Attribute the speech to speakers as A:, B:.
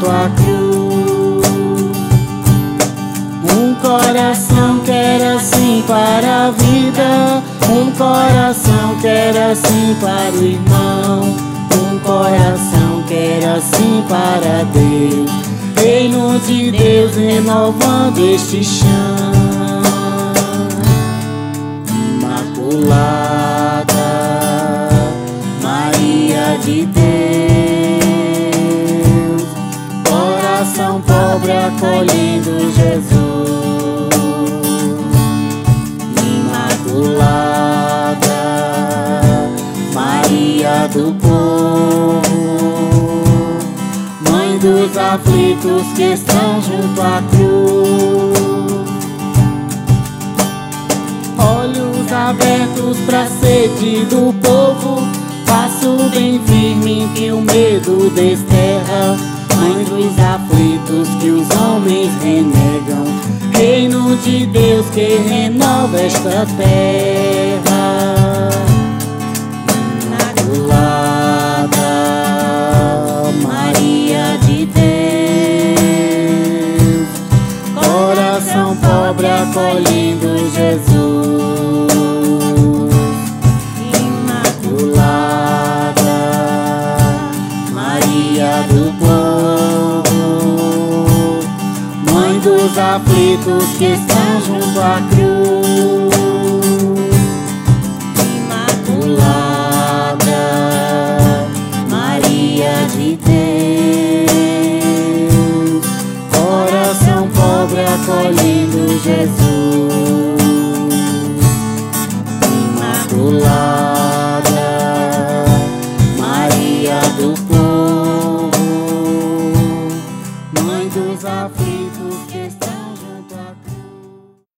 A: junto à cruz. Um coração que era assim para a vida, um coração que era assim para o irmão, um coração que era assim para Deus. Reino de Deus renovando este chão. Imaculada Maria de Deus, coração pobre acolhendo Jesus. Imaculada Maria do povo, mãe dos aflitos que estão junto à cruz. Olhos abertos pra sede do povo, passo bem firme que o medo desterra. Mãe dos aflitos que os homens renegam, reino de Deus que renova esta terra. Imaculada Maria de Deus, coração pobre acolhendo Jesus. Imaculada Maria do povo, mãe dos aflitos que estão junto à cruz.